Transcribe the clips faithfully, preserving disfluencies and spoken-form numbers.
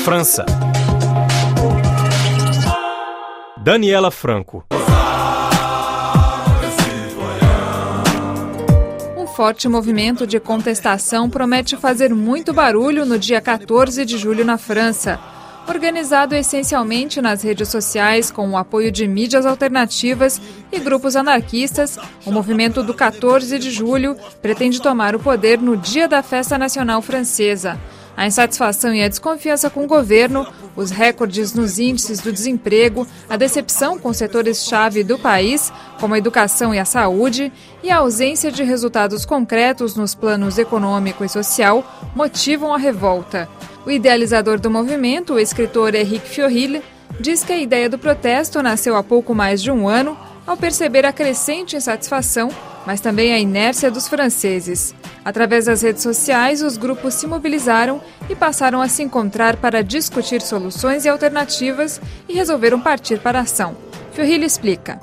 França. Daniela Franco. Um forte movimento de contestação promete fazer muito barulho no dia quatorze de julho na França. Organizado essencialmente nas redes sociais com o apoio de mídias alternativas e grupos anarquistas, o movimento do quatorze de julho pretende tomar o poder no dia da festa nacional francesa. A insatisfação e a desconfiança com o governo, os recordes nos índices do desemprego, a decepção com setores-chave do país, como a educação e a saúde, e a ausência de resultados concretos nos planos econômico e social, motivam a revolta. O idealizador do movimento, o escritor Éric Fiorilly, diz que a ideia do protesto nasceu há pouco mais de um ano, ao perceber a crescente insatisfação, mas também a inércia dos franceses. Através das redes sociais, os grupos se mobilizaram e passaram a se encontrar para discutir soluções e alternativas e resolveram partir para a ação. Fiorilly explica.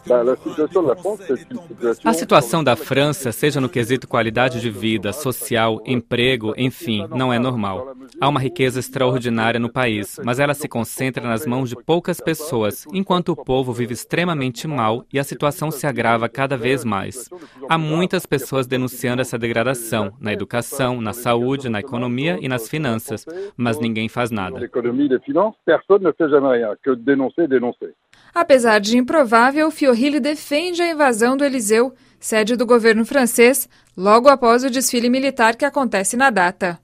A situação da França, seja no quesito qualidade de vida, social, emprego, enfim, não é normal. Há uma riqueza extraordinária no país, mas ela se concentra nas mãos de poucas pessoas, enquanto o povo vive extremamente mal e a situação se agrava cada vez mais. Há muitas pessoas denunciando essa degradação, na educação, na saúde, na economia e nas finanças, mas ninguém faz nada. Apesar de improvável, Fiorilly defende a invasão do Élysée, sede do governo francês, logo após o desfile militar que acontece na data.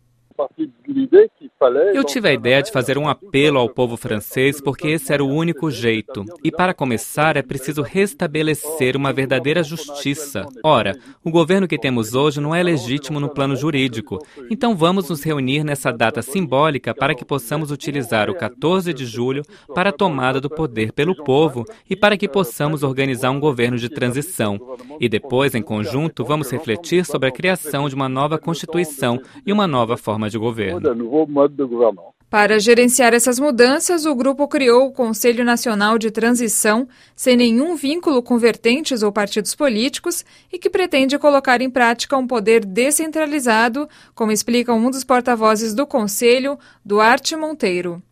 Eu tive a ideia de fazer um apelo ao povo francês porque esse era o único jeito. E para começar é preciso restabelecer uma verdadeira justiça. Ora, o governo que temos hoje não é legítimo no plano jurídico. Então vamos nos reunir nessa data simbólica para que possamos utilizar o quatorze de julho para a tomada do poder pelo povo e para que possamos organizar um governo de transição. E depois, em conjunto, vamos refletir sobre a criação de uma nova Constituição e uma nova forma de governo. Para gerenciar essas mudanças, o grupo criou o Conselho Nacional de Transição, sem nenhum vínculo com vertentes ou partidos políticos, e que pretende colocar em prática um poder descentralizado, como explica um dos porta-vozes do Conselho, Duarte Monteiro.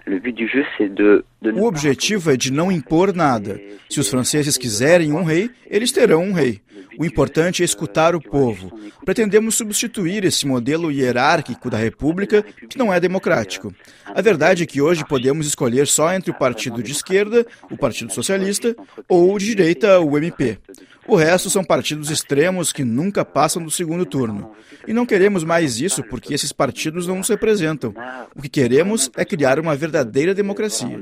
O objetivo é de não impor nada. Se os franceses quiserem um rei, eles terão um rei. O importante é escutar o povo. Pretendemos substituir esse modelo hierárquico da República, que não é democrático. A verdade é que hoje podemos escolher só entre o partido de esquerda, o Partido Socialista, ou de direita, o M P. O resto são partidos extremos que nunca passam do segundo turno. E não queremos mais isso porque esses partidos não nos representam. O que queremos é criar uma verdadeira democracia.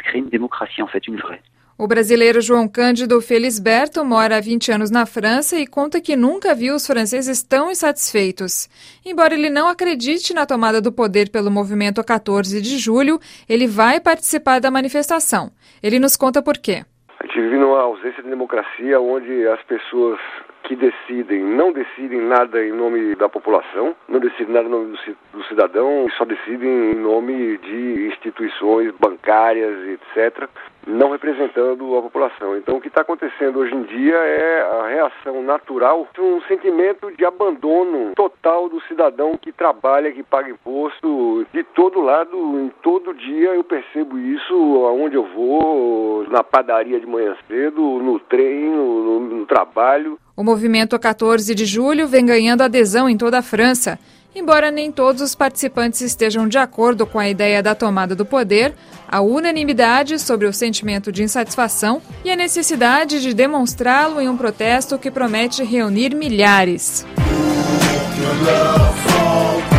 O brasileiro João Cândido Felisberto mora há vinte anos na França e conta que nunca viu os franceses tão insatisfeitos. Embora ele não acredite na tomada do poder pelo movimento quatorze de julho, ele vai participar da manifestação. Ele nos conta por quê. A gente vive numa ausência de democracia onde as pessoas que decidem, não decidem nada em nome da população, não decidem nada em nome do cidadão, só decidem em nome de instituições bancárias, etcétera, não representando a população. Então o que está acontecendo hoje em dia é a reação natural, um sentimento de abandono total do cidadão que trabalha, que paga imposto, de todo lado, em todo dia eu percebo isso, aonde eu vou, na padaria de manhã cedo, no trem, no, no trabalho. O movimento quatorze de julho vem ganhando adesão em toda a França. Embora nem todos os participantes estejam de acordo com a ideia da tomada do poder, há unanimidade sobre o sentimento de insatisfação e a necessidade de demonstrá-lo em um protesto que promete reunir milhares.